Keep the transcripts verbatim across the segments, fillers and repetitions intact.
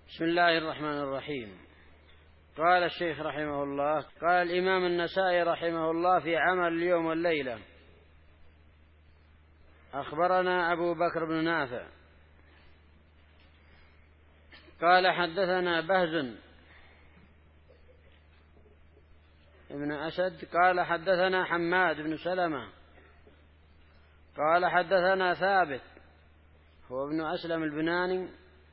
بسم الله الرحمن الرحيم. قال الشيخ رحمه الله: قال الإمام النسائي رحمه الله في عمل اليوم والليلة: أخبرنا أبو بكر بن نافع قال حدثنا بهز ابن أسد قال حدثنا حماد بن سلمة قال حدثنا ثابت هو ابن أسلم البناني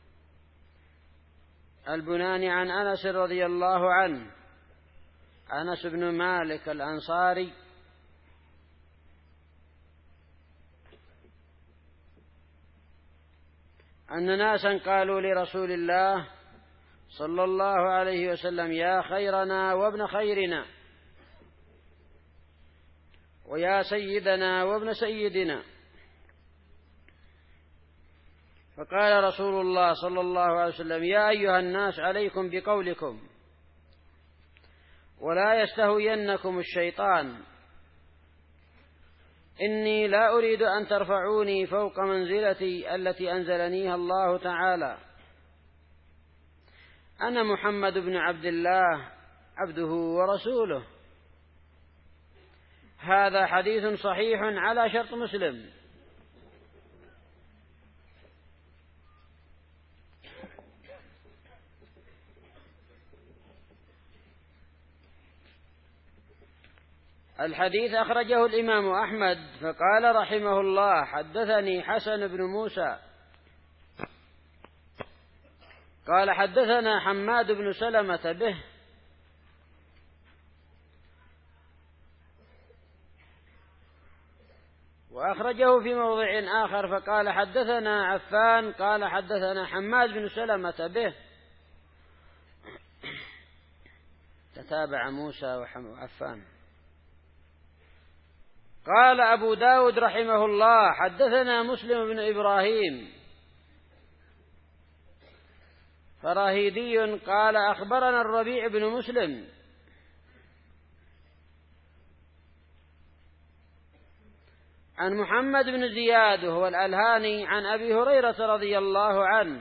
البناني عن أنس رضي الله عنه، أنس بن مالك الأنصاري أن ناسا قالوا لرسول الله صلى الله عليه وسلم: يا خيرنا وابن خيرنا ويا سيدنا وابن سيدنا. فقال رسول الله صلى الله عليه وسلم: يا أيها الناس عليكم بقولكم ولا يستهوينكم الشيطان، إني لا أريد أن ترفعوني فوق منزلتي التي أنزلنيها الله تعالى. أنا محمد بن عبد الله عبده ورسوله. هذا حديث صحيح على شرط مسلم. الحديث أخرجه الإمام أحمد فقال رحمه الله: حدثني حسن بن موسى قال حدثنا حماد بن سلمة به، وأخرجه في موضع آخر فقال حدثنا عفان قال حدثنا حماد بن سلمة به، تتابع موسى وعفان. قال أبو داود رحمه الله: حدثنا مسلم بن إبراهيم فراهيدي قال أخبرنا الربيع بن مسلم عن محمد بن زياد وهو الألهاني عن أبي هريرة رضي الله عنه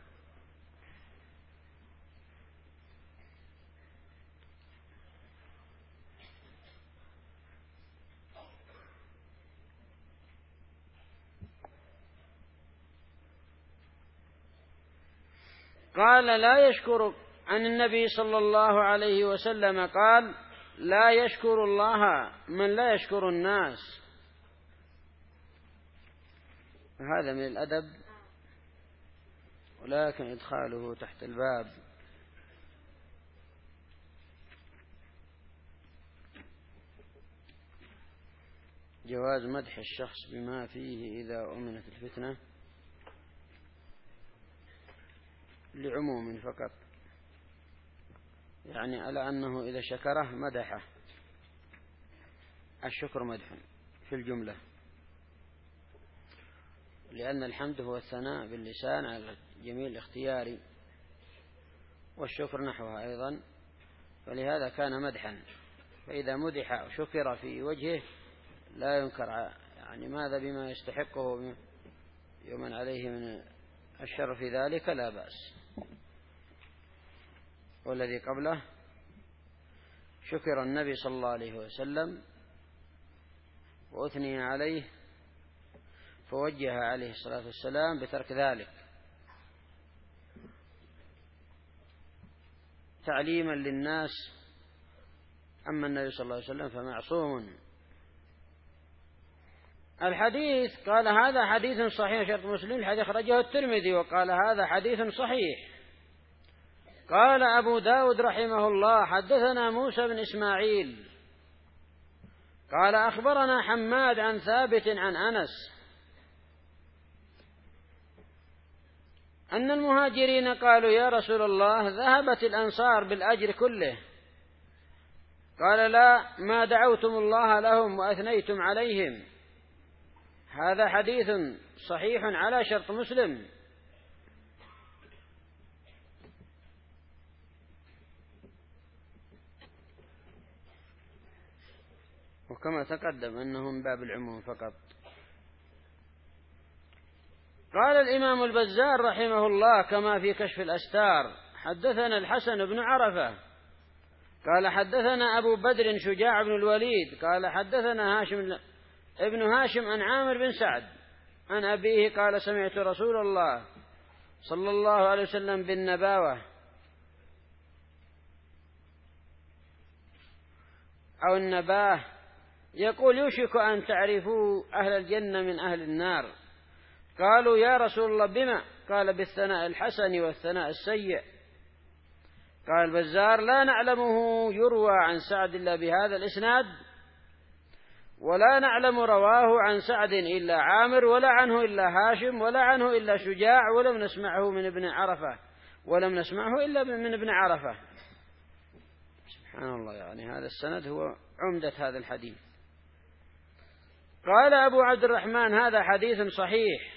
قال: لا يشكر عن النبي صلى الله عليه وسلم قال: لا يشكر الله من لا يشكر الناس. هذا من الأدب، ولكن إدخاله تحت الباب جواز مدح الشخص بما فيه إذا أمنت الفتنة لعموم فقط، يعني على أنه إذا شكره مدحه. الشكر مدح في الجملة، لأن الحمد هو الثناء باللسان على الجميل الاختياري، والشكر نحوها أيضا، فلهذا كان مدحا. فإذا مدح أو شكر في وجهه لا ينكر، يعني ماذا بما يستحقه يوما عليه من الشر في ذلك لا بأس. والذي قبله شكر النبي صلى الله عليه وسلم وأثني عليه فوجه عليه الصلاة والسلام بترك ذلك تعليما للناس. أما النبي صلى الله عليه وسلم فمعصوم. الحديث قال: هذا حديث صحيح شرط مسلم. الحديث أخرجه الترمذي وقال: هذا حديث صحيح. قال أبو داود رحمه الله: حدثنا موسى بن إسماعيل قال أخبرنا حماد عن ثابت عن أنس أن المهاجرين قالوا: يا رسول الله، ذهبت الأنصار بالأجر كله. قال: لا، ما دعوتم الله لهم وأثنيتم عليهم. هذا حديث صحيح على شرط مسلم. وكما تقدم أنه من باب العموم فقط. قال الإمام البزار رحمه الله كما في كشف الأستار: حدثنا الحسن بن عرفة قال حدثنا أبو بدر شجاع بن الوليد قال حدثنا هاشم ابن هاشم عن عامر بن سعد عن أبيه قال: سمعت رسول الله صلى الله عليه وسلم بالنباوة أو النباه يقول: يوشك أن تعرفوا أهل الجنة من أهل النار. قالوا: يا رسول الله بما؟ قال: بالثناء الحسن والثناء السيء. قال البزار: لا نعلمه يروى عن سعد إلا بهذا الإسناد، ولا نعلم رواه عن سعد إلا عامر، ولا عنه إلا هاشم، ولا عنه إلا شجاع، ولم نسمعه من ابن عرفة ولم نسمعه إلا من ابن عرفة. سبحان الله، يعني هذا السند هو عمدة هذا الحديث. قال أبو عبد الرحمن: هذا حديث صحيح.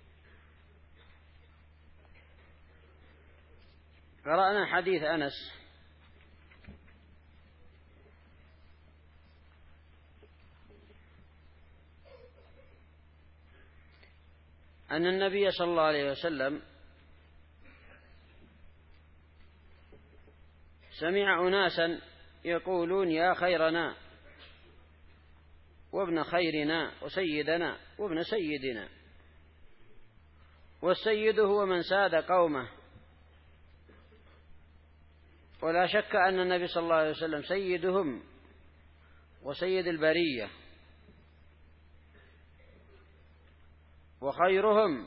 قرأنا حديث أنس. أن النبي صلى الله عليه وسلم سمع أناسا يقولون: يا خيرنا وابن خيرنا وسيدنا وابن سيدنا. والسيد هو من ساد قومه، ولا شك أن النبي صلى الله عليه وسلم سيدهم وسيد البرية وخيرهم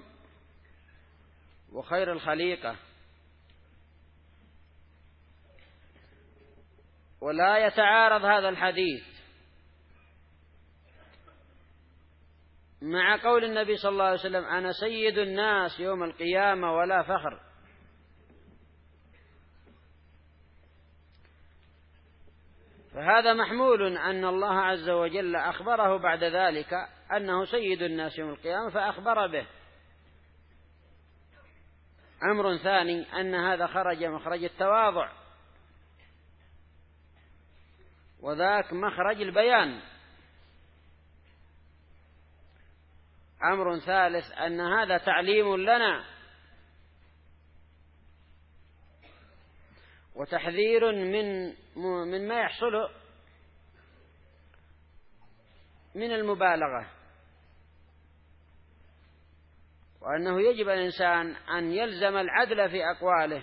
وخير الخليقة، ولا يتعارض هذا الحديث مع قول النبي صلى الله عليه وسلم: أنا سيد الناس يوم القيامة ولا فخر. فهذا محمول أن الله عز وجل أخبره بعد ذلك أنه سيد الناس يوم القيامة فأخبر به. أمر ثاني أن هذا خرج مخرج التواضع، وذاك مخرج البيان. أمر ثالث أن هذا تعليم لنا وتحذير من من ما يحصل من المبالغة، وأنه يجب الإنسان أن يلزم العدل في أقواله،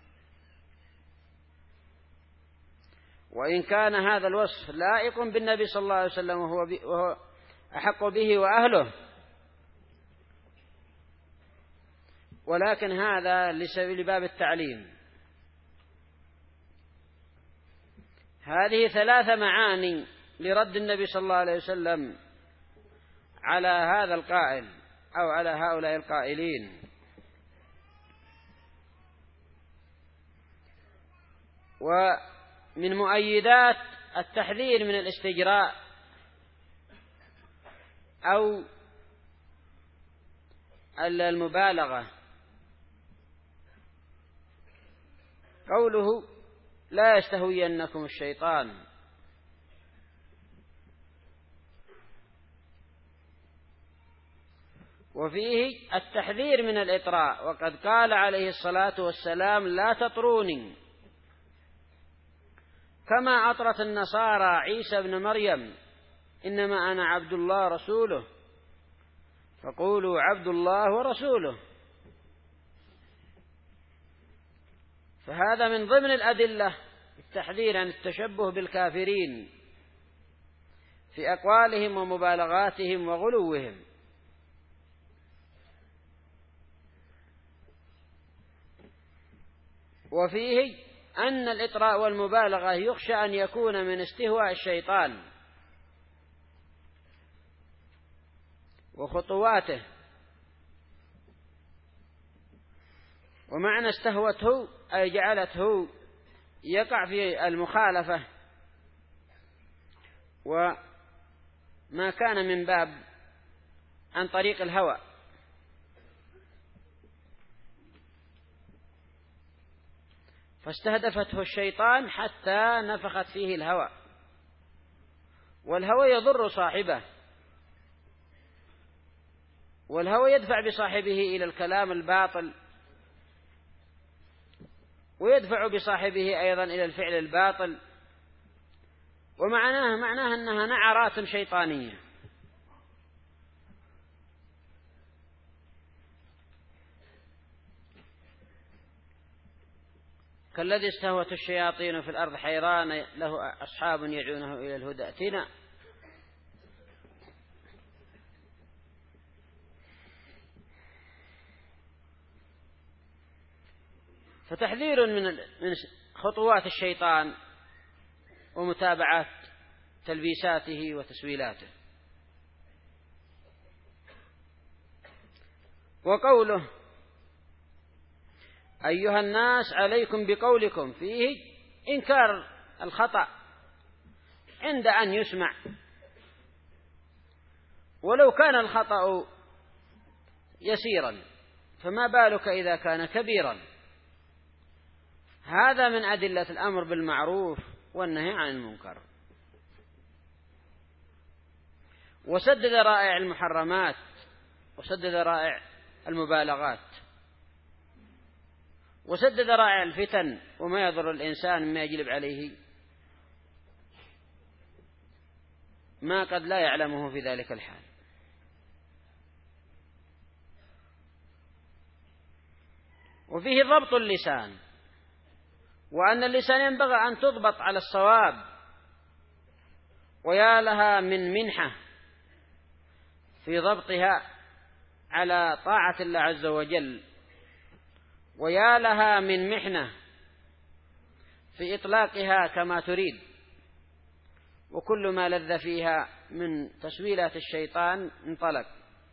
وإن كان هذا الوصف لائق بالنبي صلى الله عليه وسلم وهو أحق به وأهله، ولكن هذا لباب التعليم. هذه ثلاث معاني لرد النبي صلى الله عليه وسلم على هذا القائل أو على هؤلاء القائلين. ومن مؤيدات التحذير من الاستجراء أو المبالغة قوله: لا يستهوينكم الشيطان. وفيه التحذير من الإطراء، وقد قال عليه الصلاة والسلام: لا تطروني كما أطرت النصارى عيسى بن مريم، إنما أنا عبد الله رسوله، فقولوا عبد الله ورسوله. فهذا من ضمن الأدلة التحذير عن التشبه بالكافرين في أقوالهم ومبالغاتهم وغلوهم. وفيه أن الإطراء والمبالغة يخشى أن يكون من استهواء الشيطان وخطواته. ومعنى استهوته أي جعلته يقع في المخالفة وما كان من باب عن طريق الهوى. فاستهدفته الشيطان حتى نفخت فيه الهوى، والهوى يضر صاحبه والهوى يدفع بصاحبه إلى الكلام الباطل، ويدفع بصاحبه أيضا إلى الفعل الباطل، ومعناه معناه أنها نعرات شيطانية. كالذي استهوته الشياطين في الأرض حيران له أصحاب يدعونه إلى الهدى ائتنا. فتحذير من خطوات الشيطان ومتابعة تلبيساته وتسويلاته. وقوله أيها الناس عليكم بقولكم فيه إنكار الخطأ عند أن يسمع، ولو كان الخطأ يسيرا فما بالك إذا كان كبيرا. هذا من أدلة الأمر بالمعروف والنهي عن المنكر. وسد ذرائع المحرمات وسد ذرائع المبالغات وسد ذرائع الفتن وما يضر الإنسان مما يجلب عليه ما قد لا يعلمه في ذلك الحال. وفيه ضبط اللسان، وأن اللسان ينبغي أن تضبط على الصواب، ويا لها من منحة في ضبطها على طاعة الله عز وجل، ويا لها من محنة في إطلاقها كما تريد، وكل ما لذ فيها من تسويلات الشيطان انطلق.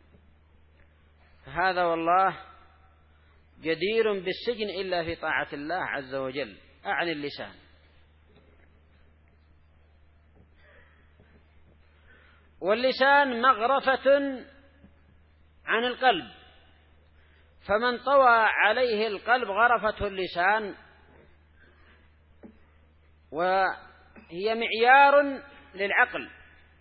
هذا والله جدير بالسجن إلا في طاعة الله عز وجل، أعني اللسان. واللسان مغرفة عن القلب، فمن طوى عليه القلب غرفته اللسان، وهي معيار للعقل.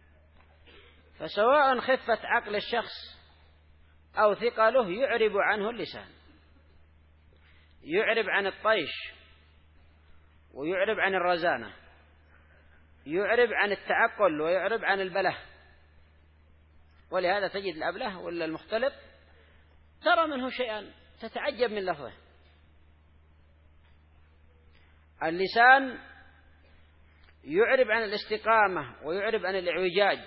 فسواء خفة عقل الشخص أو ثقله يعرب عنه اللسان، يعرب عن الطيش، ويعرب عن الرزانة، يعرب عن التعقل، ويعرب عن البله. ولهذا تجد الأبله ولا المختلط ترى منه شيئا تتعجب من لفظه. اللسان يعرب عن الاستقامة ويعرب عن الإعوجاج،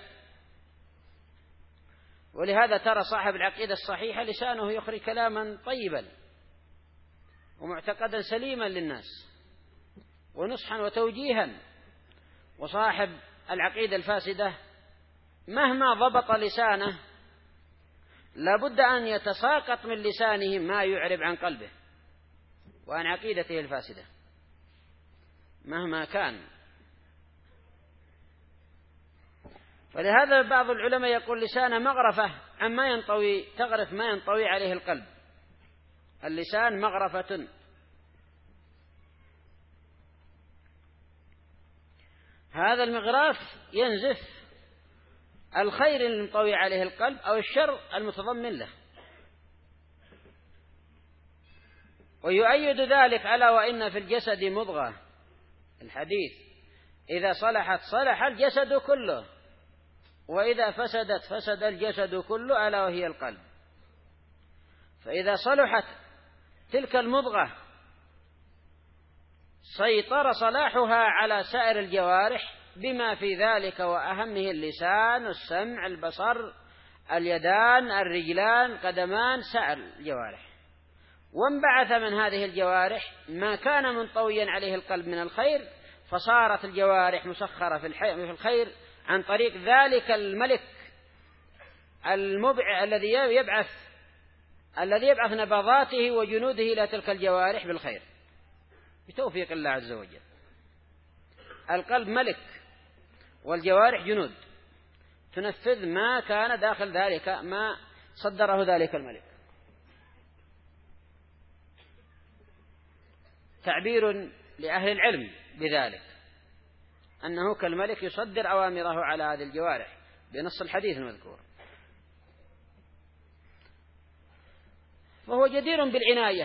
ولهذا ترى صاحب العقيدة الصحيحة لسانه يخرج كلاما طيبا ومعتقدا سليما للناس ونصحا وتوجيها. وصاحب العقيدة الفاسدة مهما ضبط لسانه لابد أن يتساقط من لسانه ما يعرب عن قلبه وعن عقيدته الفاسدة مهما كان. فلهذا بعض العلماء يقول لسانه مغرفة عما ينطوي، تغرف ما ينطوي عليه القلب. اللسان مغرفة. هذا المغراف ينزف الخير المنطوي عليه القلب أو الشر المتضمن له. ويؤيد ذلك ألا وإن في الجسد مضغة، الحديث إذا صلحت صلح الجسد كله، وإذا فسدت فسد الجسد كله، ألا وهي القلب. فإذا صلحت تلك المضغة سيطر صلاحها على سائر الجوارح بما في ذلك وأهمه اللسان، السمع، البصر، اليدان، الرجلان، قدمان، سائر الجوارح. وانبعث من هذه الجوارح ما كان منطويا عليه القلب من الخير، فصارت الجوارح مسخرة في الخير عن طريق ذلك الملك المبع الذي يبعث الذي يبعث نبضاته وجنوده إلى تلك الجوارح بالخير بتوفيق الله عز وجل. القلب ملك والجوارح جنود تنفذ ما كان داخل ذلك، ما صدره ذلك الملك. تعبير لأهل العلم بذلك أنه كالملك يصدر أوامره على هذه الجوارح بنص الحديث المذكور. فهو جدير بالعناية.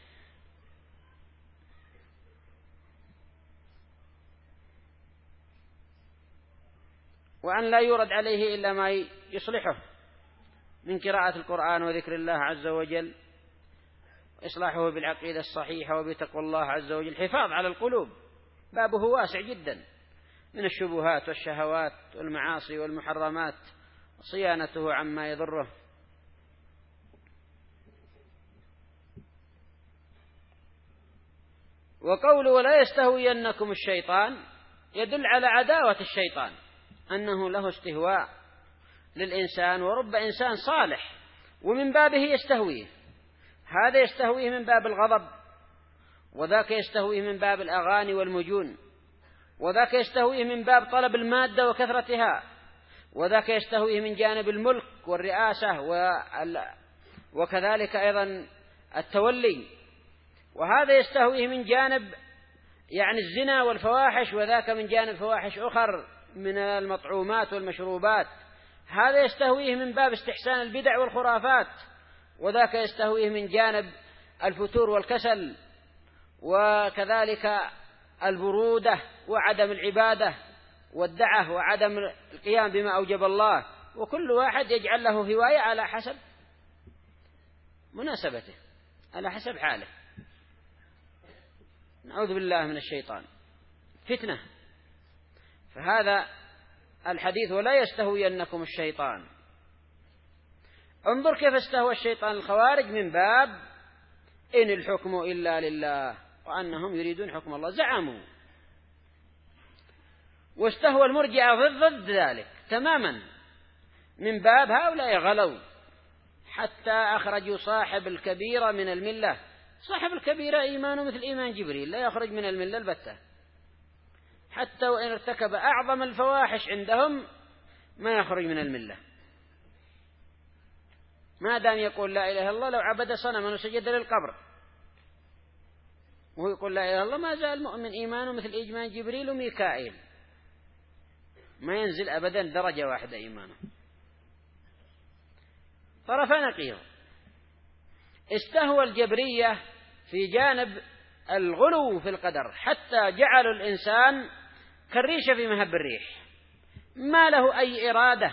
وأن لا يورد عليه إلا ما يصلحه من قراءة القرآن وذكر الله عز وجل، وإصلاحه بالعقيدة الصحيحة وبتقوى الله عز وجل، الحفاظ على القلوب بابه واسع جدا من الشبهات والشهوات والمعاصي والمحرمات، صيانته عما يضره. وقوله ولا يستهوينكم الشيطان يدل على عداوة الشيطان، أنه له استهواء للإنسان، ورب إنسان صالح ومن بابه يستهويه، هذا يستهويه من باب الغضب، وذاك يستهويه من باب الأغاني والمجون، وذاك يستهويه من باب طلب المادة وكثرتها، وذاك يستهويه من جانب الملك والرئاسة وكذلك أيضا التولي، وهذا يستهويه من جانب يعني الزنا والفواحش، وذاك من جانب فواحش أخر من المطعومات والمشروبات، هذا يستهويه من باب استحسان البدع والخرافات، وذاك يستهويه من جانب الفتور والكسل، وكذلك البرودة وعدم العبادة والدعة وعدم القيام بما أوجب الله، وكل واحد يجعل له هواية على حسب مناسبته، على حسب حاله. نعوذ بالله من الشيطان فتنة. فهذا الحديث ولا يستهوينكم الشيطان، انظر كيف استهوى الشيطان الخوارج من باب إن الحكم إلا لله وأنهم يريدون حكم الله، زعموا. واستهوى المرجئة ضد ضد ذلك تماما من باب هؤلاء غلوا حتى أخرجوا صاحب الكبيرة من الملة. صاحب الكبيرة إيمانه مثل إيمان جبريل، لا يخرج من الملة البتة، حتى وإن ارتكب أعظم الفواحش عندهم ما يخرج من الملة، ما دام يقول لا إله إلا الله. لو عبد صنما وسجد للقبر وهو يقول لا إله إلا الله ما زال مؤمن، إيمانه مثل إيمان جبريل وميكائيل، ما ينزل أبدا درجة واحدة إيمانه. طرف نقيض استهوى الجبرية في جانب الغلو في القدر، حتى جعلوا الإنسان كالريشة في مهب الريح، ما له أي إرادة،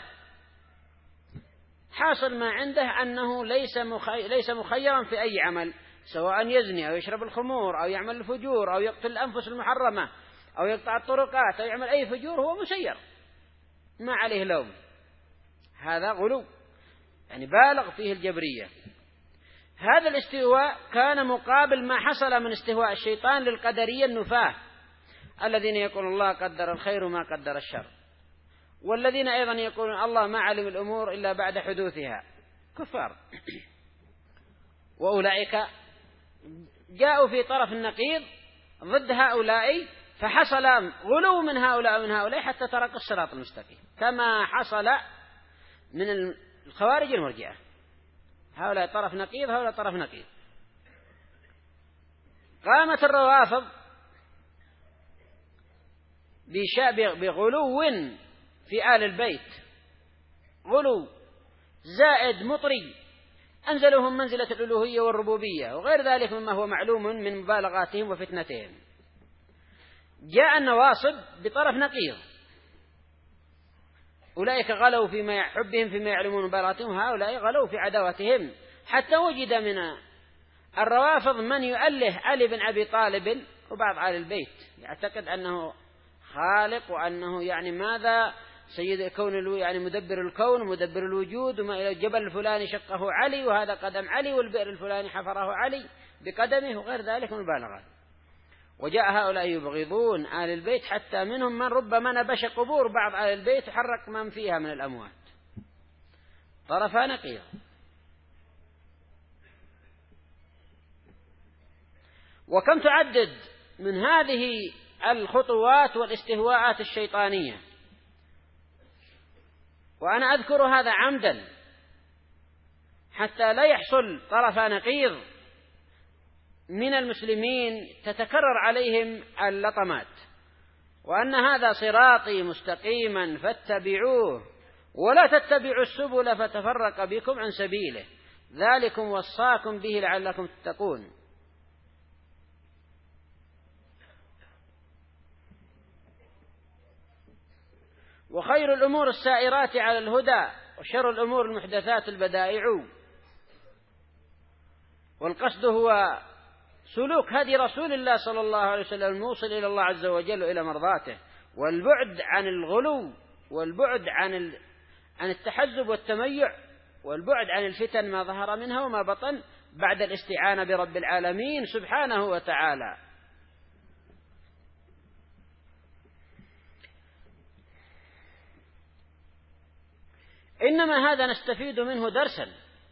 حاصل ما عنده أنه ليس مخي... ليس مخيرا في أي عمل، سواء يزني أو يشرب الخمور أو يعمل الفجور أو يقتل الأنفس المحرمة أو يقطع الطرقات أو يعمل أي فجور، هو مسير ما عليه لوم. هذا غلو يعني بالغ فيه الجبرية. هذا الاستهواء كان مقابل ما حصل من استهواء الشيطان للقدرية النفاة، الذين يقولون الله قدر الخير ما قدر الشر، والذين أيضا يقولون الله ما علم الأمور إلا بعد حدوثها، كفار. وأولئك جاءوا في طرف النقيض ضد هؤلاء، فحصل غلو من هؤلاء ومن هؤلاء حتى ترك الصراط المستقيم، كما حصل من الخوارج المرجئة. هؤلاء طرف نقيض، هؤلاء طرف نقيض. قامت الروافض بغلو في آل البيت، غلو زائد مطري، أنزلهم منزلة الألوهية والربوبية وغير ذلك مما هو معلوم من مبالغاتهم وفتنتهم. جاء النواصب بطرف نقيض، أولئك غلوا فيما حبهم فيما يعلمون مبالغاتهم، هؤلاء غلوا في عداوتهم، حتى وجد من الروافض من يؤله علي بن أبي طالب وبعض آل البيت، يعتقد أنه خالق وأنه يعني ماذا سيد الكون، يعني مدبر الكون ومدبر الوجود، وما إلى الجبل الفلاني شقه علي وهذا قدم علي والبئر الفلاني حفره علي بقدمه وغير ذلك من المبالغات. وجاء هؤلاء يبغضون آل البيت حتى منهم من ربما نبش قبور بعض آل البيت وحرك من فيها من الأموات. طرفا نقيض. وكم تعدد من هذه الخطوات والاستهواءات الشيطانية، وأنا أذكر هذا عمدا حتى لا يحصل طرف نقيض من المسلمين تتكرر عليهم اللطمات، وأن هذا صراطي مستقيما فاتبعوه ولا تتبعوا السبل فتفرق بكم عن سبيله، ذلكم وصاكم به لعلكم تتقون. وخير الأمور السائرات على الهدى، وشر الأمور المحدثات البدائع. والقصد هو سلوك هدي رسول الله صلى الله عليه وسلم الموصل إلى الله عز وجل وإلى مرضاته، والبعد عن الغلو، والبعد عن عن التحزب والتميع، والبعد عن الفتن ما ظهر منها وما بطن، بعد الاستعانة برب العالمين سبحانه وتعالى. إنما هذا نستفيد منه درسا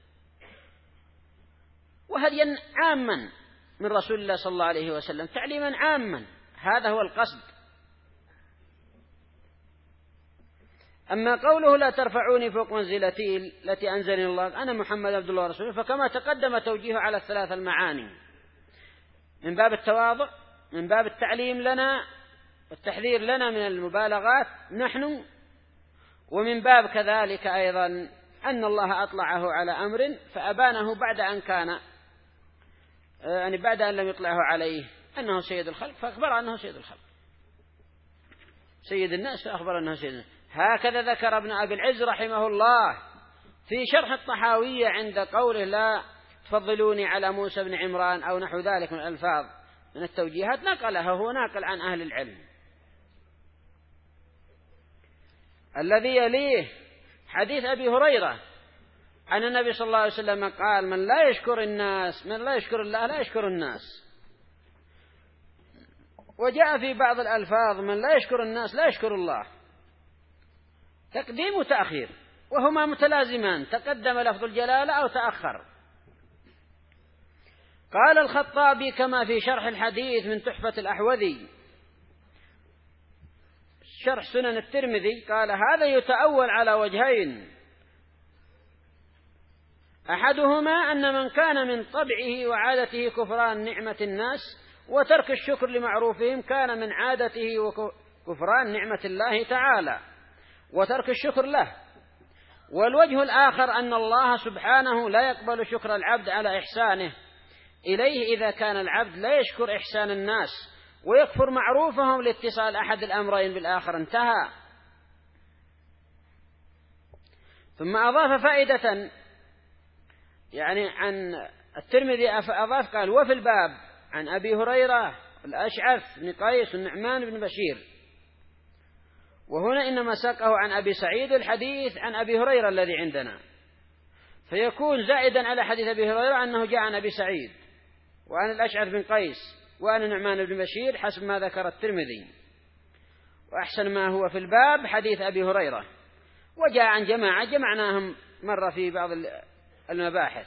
وهديا عاما من رسول الله صلى الله عليه وسلم، تعليما عاما، هذا هو القصد. أما قوله لا ترفعوني فوق منزلتي التي أنزلني الله أنا محمد عبد الله ورسوله، فكما تقدم توجيه على الثلاث المعاني، من باب التواضع، من باب التعليم لنا والتحذير لنا من المبالغات نحن، ومن باب كذلك أيضا أن الله أطلعه على أمر فأبانه بعد أن كان يعني بعد أن لم يطلعه عليه أنه سيد الخلق، فأخبر أنه سيد الخلق، سيد الناس فأخبر أنه سيد الناس. هكذا ذكر ابن أبي العز رحمه الله في شرح الطحاوية عند قوله لا تفضلوني على موسى بن عمران أو نحو ذلك من الألفاظ من التوجيهات، نقلها هو ناقل عن أهل العلم. الذي يليه حديث أبي هريرة أن النبي صلى الله عليه وسلم قال من لا يشكر الناس من لا يشكر الله لا يشكر الناس. وجاء في بعض الألفاظ من لا يشكر الناس لا يشكر الله، تقديم وتأخير وهما متلازمان، تقدم لفظ الجلالة أو تأخر. قال الخطابي كما في شرح الحديث من تحفة الأحوذي شرح سنن الترمذي، قال هذا يتأول على وجهين، أحدهما أن من كان من طبعه وعادته كفران نعمة الناس وترك الشكر لمعروفهم كان من عادته وكفران نعمة الله تعالى وترك الشكر له. والوجه الآخر أن الله سبحانه لا يقبل شكر العبد على إحسانه إليه إذا كان العبد لا يشكر إحسان الناس ويكفر معروفهم لاتصال أحد الأمرين بالآخر. انتهى. ثم أضاف فائدة يعني عن الترمذي، أضاف قال وفي الباب عن أبي هريرة الأشعث بن قيس والنعمان بن بشير، وهنا إنما ساقه عن أبي سعيد الحديث عن أبي هريرة الذي عندنا، فيكون زائدا على حديث أبي هريرة أنه جاء عن أبي سعيد وعن الأشعث بن قيس وعن النعمان بن بشير حسب ما ذكر الترمذي. وأحسن ما هو في الباب حديث أبي هريرة، وجاء عن جماعة جمعناهم مرة في بعض المباحث.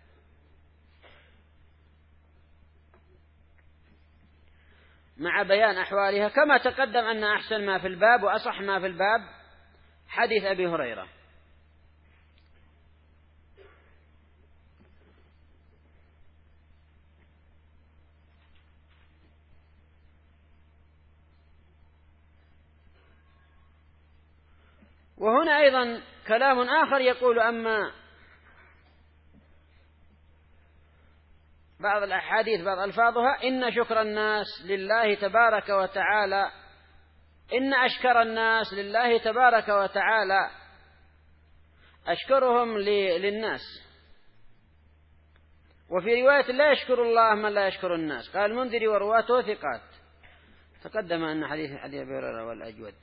مع بيان أحوالها كما تقدم أن أحسن ما في الباب وأصح ما في الباب حديث أبي هريرة. وهنا أيضا كلام آخر يقول أما بعض الأحاديث بعض ألفاظها إن شكر الناس لله تبارك وتعالى إن أشكر الناس لله تبارك وتعالى أشكرهم للناس. وفي رواية لا يشكر الله من لا يشكر الناس. قال المنذري ورواته ثقات. تقدم أن حديث حديث أبي هريرة والأجود.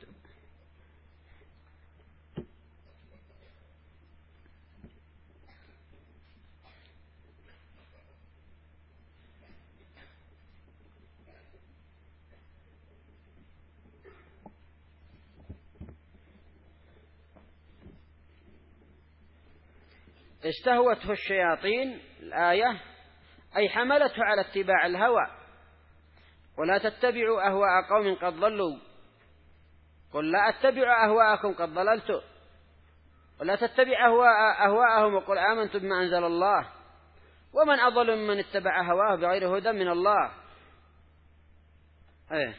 استهوته الشياطين الآية أي حملته على اتباع الهوى. ولا تتبعوا أهواء قوم قد ضلوا قل لا أتبع أهواءكم قد ضللت ولا تتبع أهواء أهواءهم وقل آمنت بما أنزل الله ومن أضل ممن اتبع هواه بغير هدى من الله. أيه.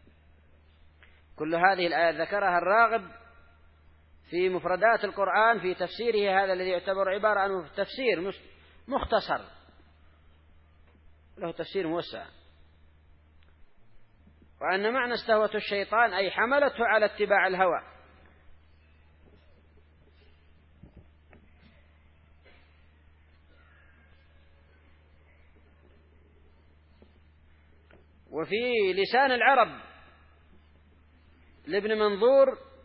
كل هذه الآيات ذكرها الراغب في مفردات القرآن في تفسيره هذا الذي يعتبر عبارة عنه في التفسير مختصر له تفسير موسع، وأن معنى استهوته الشيطان أي حملته على اتباع الهوى. وفي لسان العرب لابن منظور: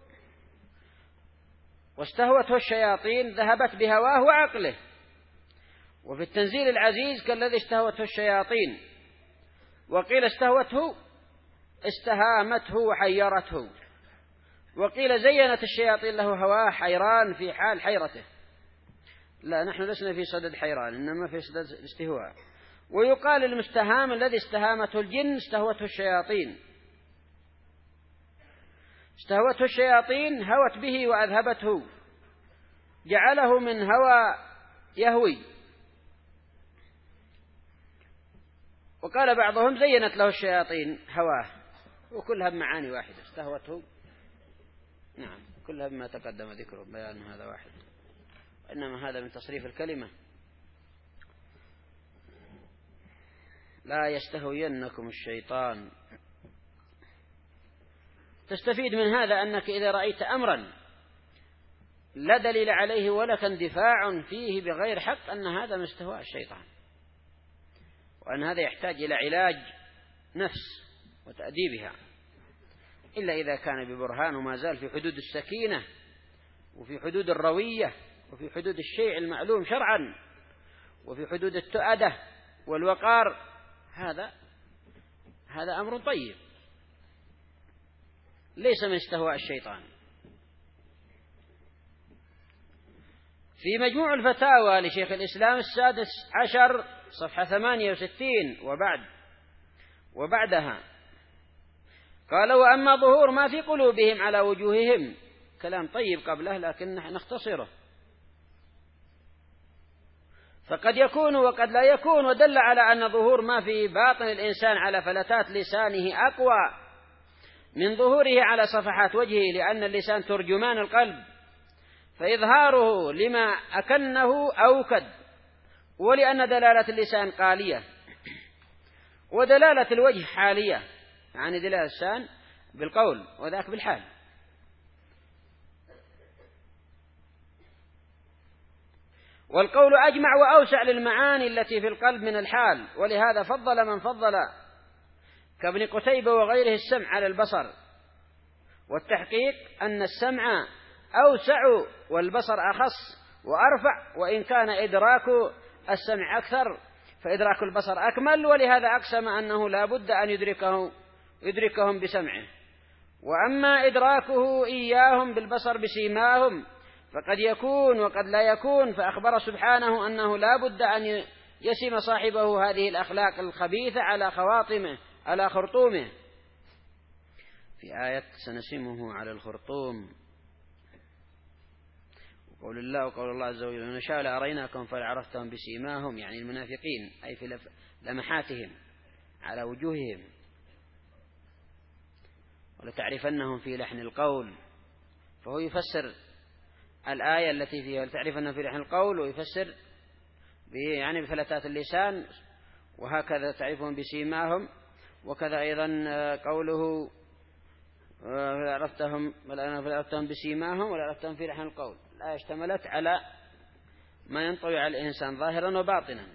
واستهوته الشياطين ذهبت بهواه وعقله. وفي التنزيل العزيز: كالذي استهوته الشياطين. وقيل استهوته استهامته وحيرته. وقيل زينت الشياطين له هواه حيران في حال حيرته. لا، نحن لسنا في صدد حيران، إنما في صدد استهواء. ويقال المستهام الذي استهامته الجن استهوته الشياطين. استهوته الشياطين هوت به وأذهبته، جعله من هوى يهوي. وقال بعضهم: زينت له الشياطين هواه. وكلها بمعاني واحدة، استهوته، نعم، كلها بما تقدم ذكره بيان هذا واحد، إنما هذا من تصريف الكلمة. لا يستهوينكم الشيطان. تستفيد من هذا أنك إذا رأيت أمرا لا دليل عليه ولك اندفاع فيه بغير حق أن هذا من استهواء الشيطان، وأن هذا يحتاج إلى علاج نفس وتأديبها، إلا إذا كان ببرهان وما زال في حدود السكينة وفي حدود الروية وفي حدود الشيء المعلوم شرعا وفي حدود التؤدة والوقار. هذا هذا أمر طيب، ليس من استهواء الشيطان. في مجموع الفتاوى لشيخ الإسلام السادس عشر صفحة ثمانية وستين وبعد وبعدها قال: وأما ظهور ما في قلوبهم على وجوههم. كلام طيب قبله لكن نختصره. فقد يكون وقد لا يكون، ودل على أن ظهور ما في باطن الإنسان على فلتات لسانه أقوى من ظهوره على صفحات وجهه، لأن اللسان ترجمان القلب، فإظهاره لما أكنه أوكد، ولأن دلالة اللسان قالية ودلالة الوجه حالية، يعني دلالة اللسان بالقول وذاك بالحال. والقول أجمع وأوسع للمعاني التي في القلب من الحال، ولهذا فضل من فضل كابن قتيبة وغيره السمع على البصر. والتحقيق أن السمع أوسع والبصر أخص وأرفع، وإن كان إدراك السمع أكثر فإدراك البصر أكمل، ولهذا أقسم أنه لا بد أن يدركه يدركهم بسمعه. وأما إدراكه إياهم بالبصر بسيماهم فقد يكون وقد لا يكون، فأخبر سبحانه أنه لا بد أن يسم صاحبه هذه الأخلاق الخبيثة على خواطمه على خرطومه، في آية سنسمه على الخرطوم. وقول الله وقول الله عز وجل: إن نشاء لأريناكم فلعرفتهم بسيماهم، يعني المنافقين، أي في لمحاتهم على وجوههم، ولتعرفنهم في لحن القول. فهو يفسر الآية التي فيها لتعرفنهم في لحن القول، ويفسر يعني بفلتات اللسان، وهكذا تعرفهم بسيماهم. وكذا أيضا قوله: عرفتهم عرفتهم بسيماهم ولا عرفتهم في لحن القول. الآية اشتملت على ما ينطوي على الإنسان ظاهرا وباطنا.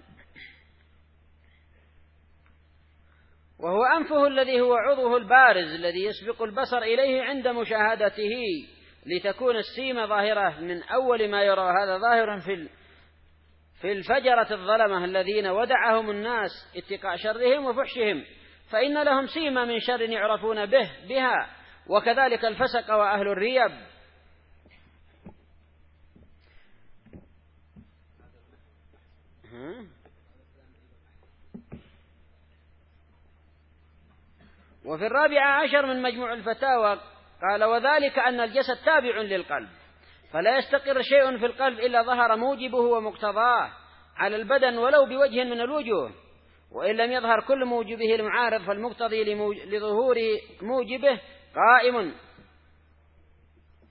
وهو أنفه الذي هو عضوه البارز الذي يسبق البصر إليه عند مشاهدته، لتكون السيمة ظاهرة من أول ما يرى. هذا ظاهر في في الفجرة الظلمة الذين ودعهم الناس اتقاء شرهم وفحشهم، فإن لهم سيمة من شر يعرفون به بها، وكذلك الفسق وأهل الريب. وفي الرابع عشر من مجموع الفتاوى قال: وذلك أن الجسد تابع للقلب، فلا يستقر شيء في القلب إلا ظهر موجبه ومقتضاه على البدن ولو بوجه من الوجوه، وإن لم يظهر كل موجبه المعارض فالمقتضي لظهور موجبه قائم.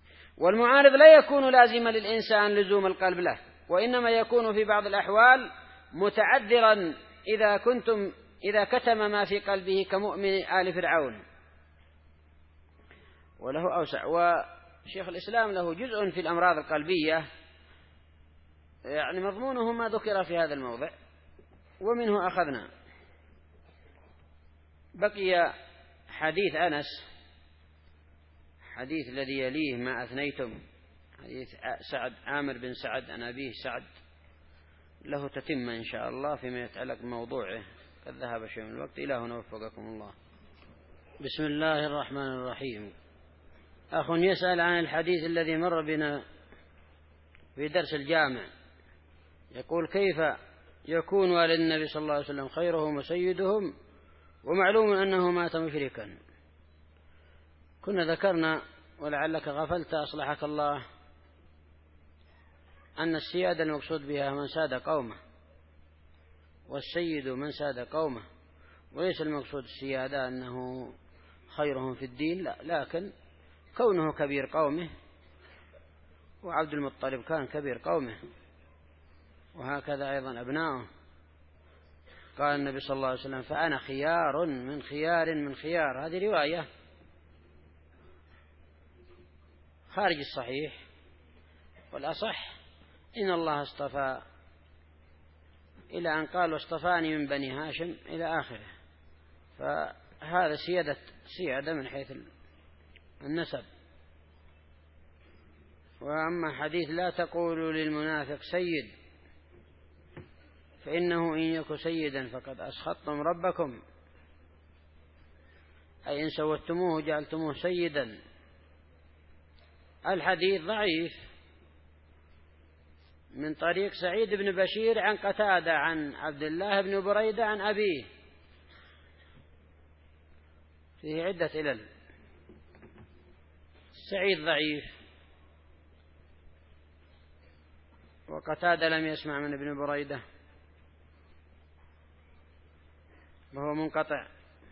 والمعارض لا يكون لازما للإنسان لزوم القلب له، وإنما يكون في بعض الأحوال متعذرا إذا كنتم إذا كتم ما في قلبه كمؤمن آل فرعون، وله أوسع. وشيخ الإسلام له جزء في الأمراض القلبية، يعني مضمونه ما ذكر في هذا الموضع ومنه أخذنا. بقي حديث أنس، حديث الذي يليه ما أثنيتم، حديث سعد عامر بن سعد عن أبيه سعد، له تتمة إن شاء الله فيما يتعلق بموضوعه. قد ذهب شيء من الوقت. إلهنا وفقكم الله. بسم الله الرحمن الرحيم. أخ يسأل عن الحديث الذي مر بنا في درس الجامع، يقول: كيف يكون والد النبي صلى الله عليه وسلم خيرهم وسيدهم ومعلوم أنه مات مشركا؟ كنا ذكرنا ولعلك غفلت أصلحك الله أن السيادة المقصود بها من ساد قومه، والسيد من ساد قومه، وليس المقصود السيادة أنه خيرهم في الدين، لا، لكن كونه كبير قومه، وعبد المطلب كان كبير قومه، وهكذا أيضا أبناؤه. قال النبي صلى الله عليه وسلم: فأنا خيار من خيار من خيار. هذه رواية خارج الصحيح، والأصح إن الله اصطفى، إلى أن قال: واصطفاني من بني هاشم إلى آخره. فهذا سيادة سيادة من حيث النسب. وأما حديث لا تقولوا للمنافق سيد فإنه إن يك سيدا فقد أسخطتم ربكم، أي إن سوتموه جعلتموه سيدا. الحديث ضعيف من طريق سعيد بن بشير عن قتادة عن عبد الله بن بريدة عن أبيه، فيه عدة علل. سعيد ضعيف، وقتادة لم يسمع من ابن بريدة وهو منقطع.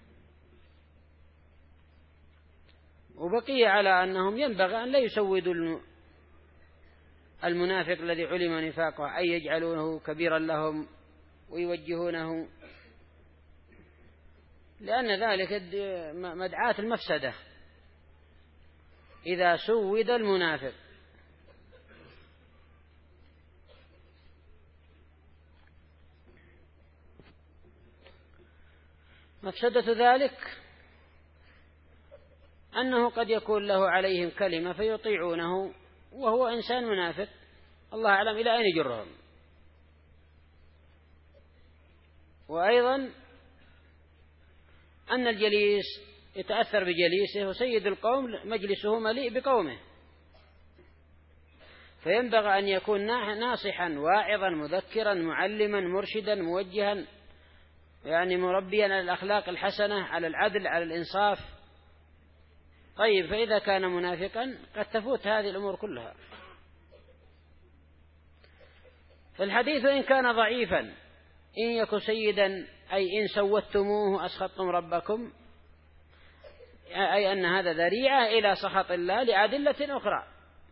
وبقي على أنهم ينبغي أن لا يسودوا المنافق الذي علم نفاقه، أي يجعلونه كبيرا لهم ويوجهونه، لأن ذلك مدعاة المفسدة إذا سود المنافق. مفسدة ذلك أنه قد يكون له عليهم كلمة فيطيعونه وهو إنسان منافق، الله أعلم إلى أين يجرهم. وأيضا أن الجليس يتأثر بجليسه، وسيد القوم مجلسه مليء بقومه، فينبغي أن يكون ناصحا واعظا مذكرا معلما مرشدا موجها، يعني مربيا على الأخلاق الحسنة، على العدل، على الإنصاف. طيب، فإذا كان منافقا قد تفوت هذه الأمور كلها. فالحديث إن كان ضعيفا إن يك سيدا أي إن سوتموه أسخطتم ربكم، أي أن هذا ذريعة إلى سخط الله لأدلة أخرى.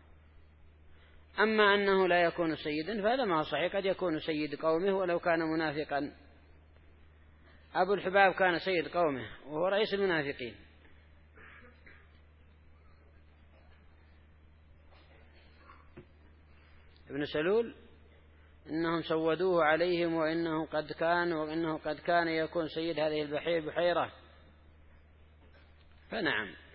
أما أنه لا يكون سيدا فهذا ما هو صحيح، قد يكون سيد قومه ولو كان منافقا. أبو الحباب كان سيد قومه وهو رئيس المنافقين. ابن سلول إنهم سودوه عليهم وإنه قد كان وإنه قد كان يكون سيد هذه البحيرة. فنعم.